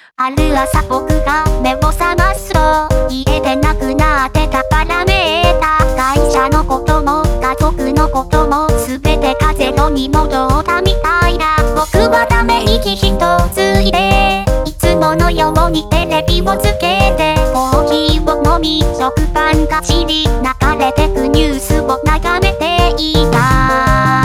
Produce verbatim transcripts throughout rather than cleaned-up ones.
ある朝僕が目を覚ますと家でなくなってたパラメーター。会社のことも家族のことも全てがゼロに戻ったみたいだ。僕はため息一ついていつものようにテレビをつけてコーヒーを飲み食パンがちり流れてくニュースを眺めていた。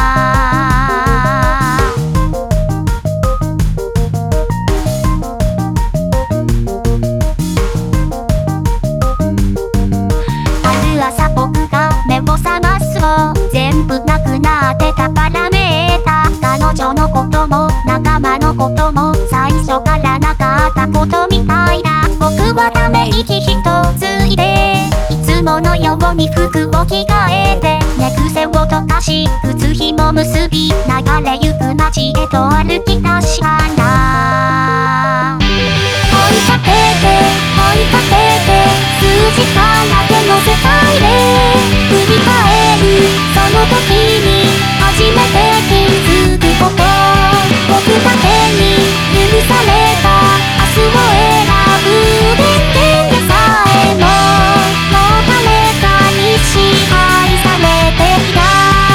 朝僕が目を覚ますと全部なくなってたパラメーター。彼女のことも仲間のことも最初からなかったことみたいだ。僕はため息一ついていつものように服を着替えて寝癖を溶かし靴ひも結び流れゆく街へと歩き出したんだ。追いかけて追いかけて数時間だけの世界で振り返るその時に初めて気づくこと。僕だけに許された明日を選ぶ人間でさえももう誰かに支配されていた。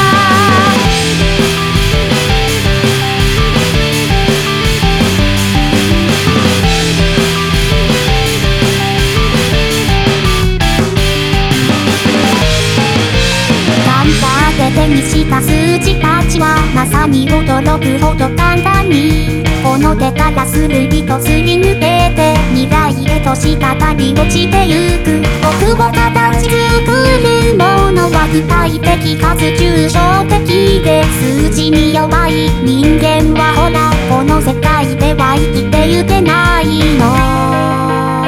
手にした数字たちはまさに驚くほど簡単にこの手からスルリとすり抜けて未来へと滴り落ちてゆく。僕を形作るものは具体的かつ抽象的で数字に弱い人間はほらこの世界では生きてゆけないの。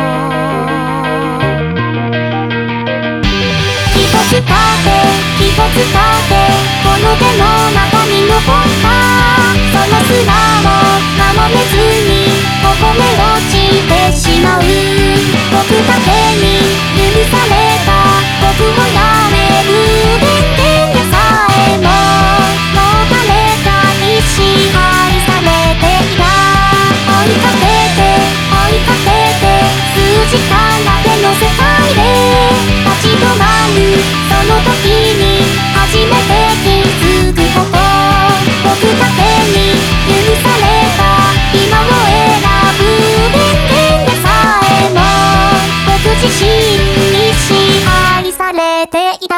一つだけ一つだけこの手の中に残ったその砂を守れずにここめ落ちてしまう。僕だけに許された僕をやめる人間でさえももう誰かに支配されていた。追いかけて追いかけて数時間だけの世界で立ち止まるその時に初めて気づくこと。僕だけに許された今を選ぶ人間でさえも僕自身に支配されていた。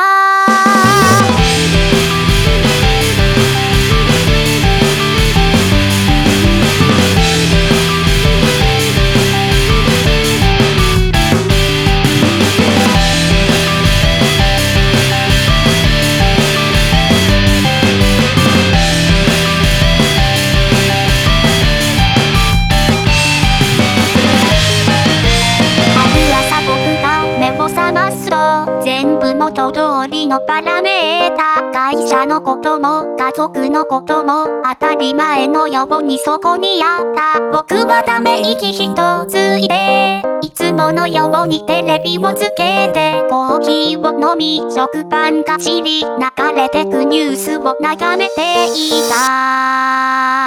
全部元通りのパラメーター。会社のことも家族のことも当たり前のようにそこにあった。僕はため息一ついていつものようにテレビをつけてコーヒーを飲み食パンがちり流れてくニュースを眺めていた。